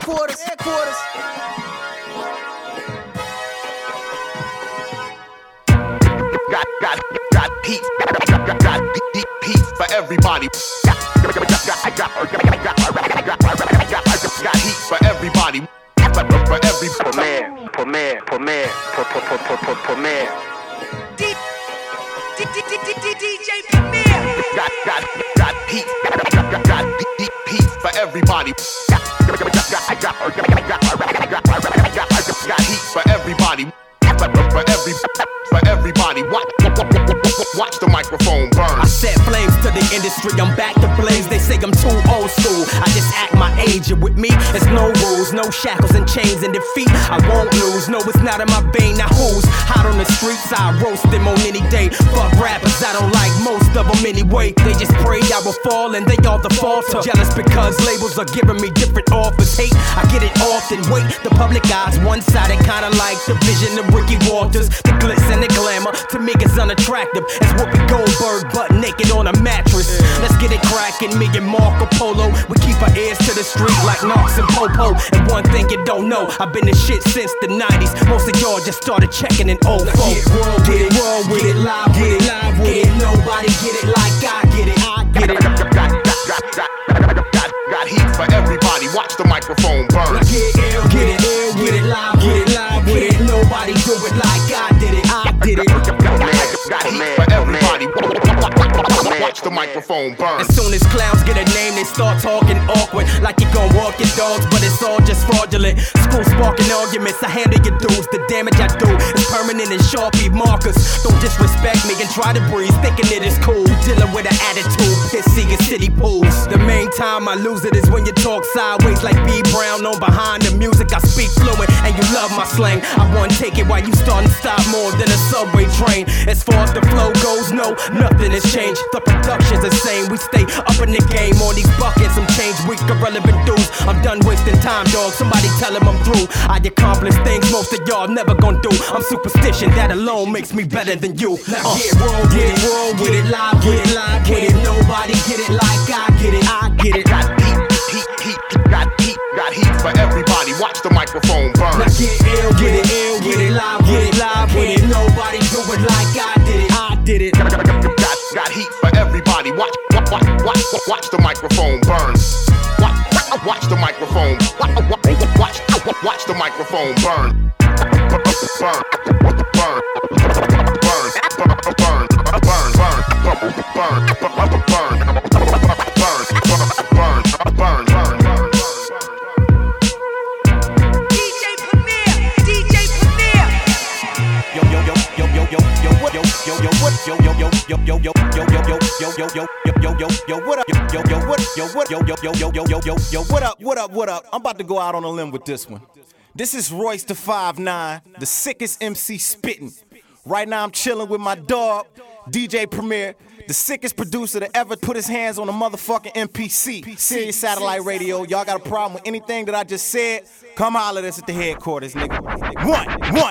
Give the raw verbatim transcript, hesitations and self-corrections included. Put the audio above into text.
headquarters, headquarters. Got, got, got heat, got, got, got deep heat for everybody. Got, got, got, got, got, got, got heat for everybody. For, for every Premier, premier, premier, premier, premier. D J Premier. Got, got, got heat, got, got, got deep heat for everybody. Got, got, got, got, got, got heat for everybody. For, for every, for everybody. Watch, watch the microphone burn. I set flames to the industry, I'm back to blaze. They say I'm too old school, I just act my age. And with me, it's no rules, no shackles and chains and defeat. I won't lose, no it's not in my vein. Now who's hot on the streets? I roast them on any day. Fuck rappers, I don't like most of them anyway. They just pray I will fall and they all default. Jealous because labels are giving me different offers. Hate, I get it often. Wait, the public eye's one-sided, kinda like the vision of Ricky Waters. The glitz and the glamour to me is unattractive as Whoopi Goldberg butt naked on a mattress. Let's get it crackin', me and Marco Polo. We keep our ears to the street like Knox and Popo. And one thing you don't know, I've been in shit since the nineties. Most of y'all just started checking in old folks. Get world with it, world with it, live with it, live with it. Nobody get it like I get it, I get it. Got, got, got, got, got, got heat for everybody. Watch the microphone burn. Now get ill, get it, ill with it, live with it, live with it. Nobody do it like I did it, I did it. Got heat for everybody. Watch the microphone burn. As soon as clowns get a name, they start talking awkward, like you gon' walk your dogs, but it's all just fraudulent. School sparking arguments, I handle your dues. The damage I do is permanent and Sharpie markers. Don't disrespect me and try to breathe, thinking it is cool. Dealing with an attitude, pissy and city pools. The main time I lose it is when you talk sideways like B Brown. On behind the music, I speak fluent, and you love my slang. I won't take it while you starting to stop more than a subway train. As far as the flow goes, no, nothing has changed. The production's insane, we stay up in the game. On these buckets, some change, weak, irrelevant dudes. I'm done wasting time, dog, somebody tell him I'm through. I accomplish things most of y'all never gon' do. I'm superstition, that alone makes me better than you. Now uh, get world with it, world with it, live with it, live with it. Nobody get it like I get it, I get it. Got heat, heat, heat, got heat, got heat for everybody. Watch the microphone burn. Now get ill, get it, ill with it, live with it, live with it. Nobody do it like I did it, I did it. Got, got, got heat for everybody. Watch, watch, watch, watch the microphone burn. Watch, watch the microphone. Watch, watch, watch the microphone burn. Burn, burn, burn, burn, burn, burn, burn, burn, burn, burn, burn. D J Premier, D J Premier. Yo yo yo yo yo yo yo what yo yo yo what yo yo yo yo yo yo yo yo yo yo yo yo yo yo yo what up yo yo what yo what yo yo yo yo yo yo yo yo what up what up what up. I'm about to go out on a limb with this one. This is Royce the five nine, the sickest M C spittin'. Right now I'm chillin' with my dog, D J Premier, the sickest producer to ever put his hands on a motherfucking M P C, Sirius Satellite Radio. Y'all got a problem with anything that I just said? Come holler at us at the headquarters, nigga. One, one.